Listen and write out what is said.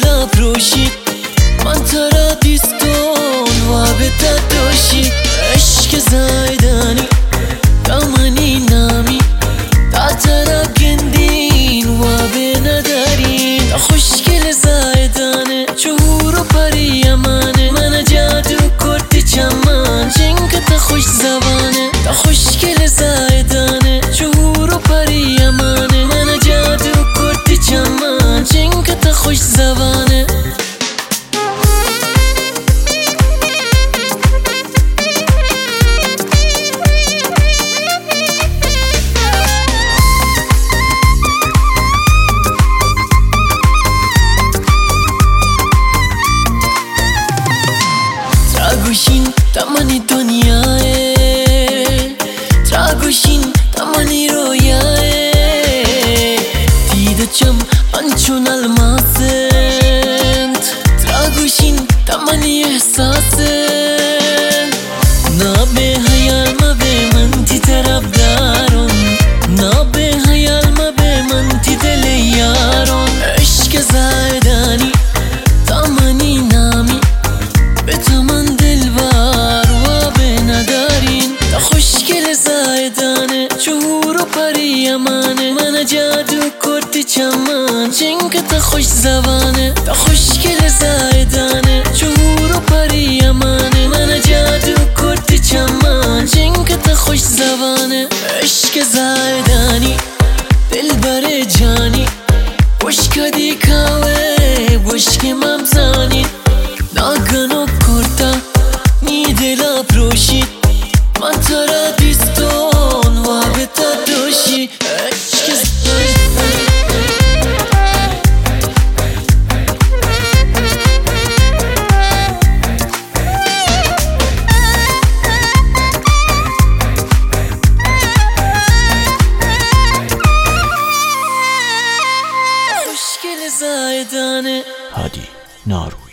دلم روشید من تو را دیستون و به تدوشی عشق زایدانی دامنی نامی تا ترا گندین و به ندارین خوشگل زایدانه چهور و پری امانه من جادو کرد چمان چنگ تا خوش زبانه تا خوشگل زایدانه چهور و پری امانه من جادو کرد چمان چنگ تا خوش زبانه Tragushin tamani dunyae Tragushin tamani royae Didacağım ançun almasent Tragushin tamani ihsasent Nabe hayal ma be manti tarafdaron Nabe hayal ma be manti dele yaron Aşk zaydani tamani nami بتمن دلبر و به ندارین تا خوشگل زایدانه چهور و پری امانه من جادو کرد چمان چنگ تا خوش زبانه تا خوشگل زایدانه چهور و پری امانه من جادو کرد چمان چنگ تا خوش زبانه عشق زایدانی دلبر جانی بشکدی کاوه بشک ممزانی ناگنو کرتا نی دلم روشید من تو را دیستون و به تدوشی عشق خوشگل زایدانه هادی نارو